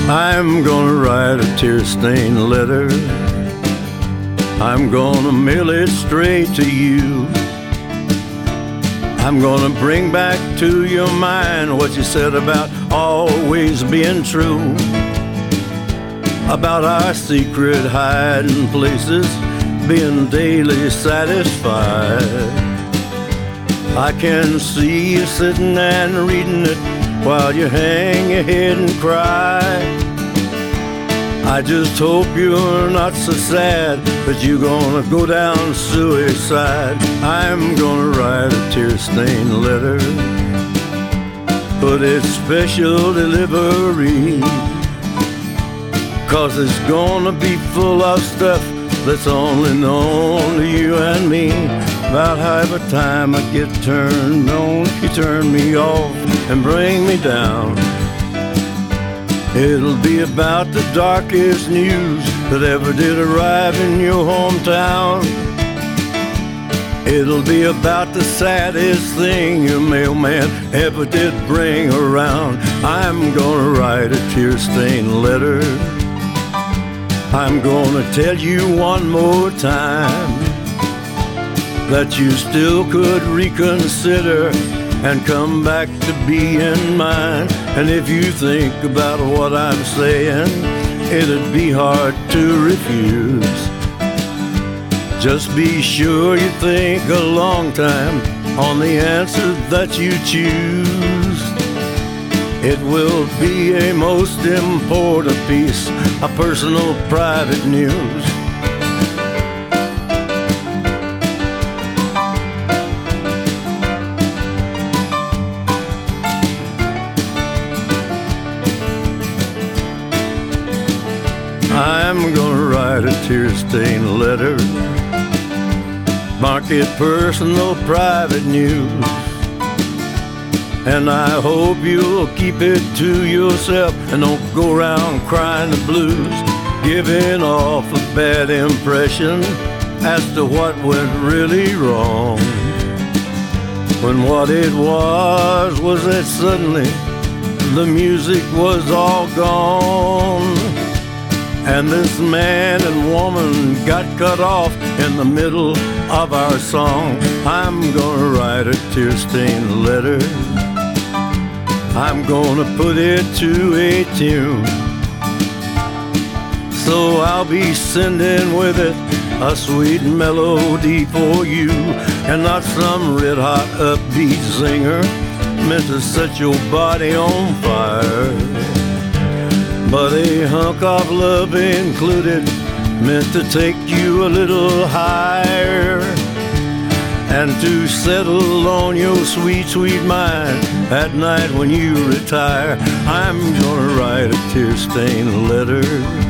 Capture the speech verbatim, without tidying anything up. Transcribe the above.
I'm gonna write a tear-stained letter. I'm gonna mail it straight to you. I'm gonna bring back to your mind what you said about always being true, about our secret hiding places being daily satisfied. I can see you sitting and reading it while you hang your head and cry. I just hope you're not so sad that you're gonna go down suicide. I'm gonna write a tear-stained letter, put it special delivery, 'cause it's gonna be full of stuff that's only known to you and me. About half the time I get turned on, you turn me off and bring me down. It'll be about the darkest news that ever did arrive in your hometown. It'll be about the saddest thing your mailman ever did bring around. I'm gonna write a tear-stained letter. I'm gonna tell you one more time that you still could reconsider and come back to being mine. And if you think about what I'm saying, it'd be hard to refuse. Just be sure you think a long time on the answer that you choose. It will be a most important piece of personal private news. I'm gonna write a tear-stained letter, mark it personal private news, and I hope you'll keep it to yourself and don't go around crying the blues, giving off a bad impression as to what went really wrong, when what it was was that suddenly the music was all gone. And this man and woman got cut off in the middle of our song. I'm gonna write a tear-stained letter. I'm gonna put it to a tune. So I'll be sending with it a sweet melody for you, and not some red-hot upbeat singer meant to set your body on fire, but a hunk of love included, meant to take you a little higher, and to settle on your sweet, sweet mind at night when you retire. I'm gonna write a tear-stained letter.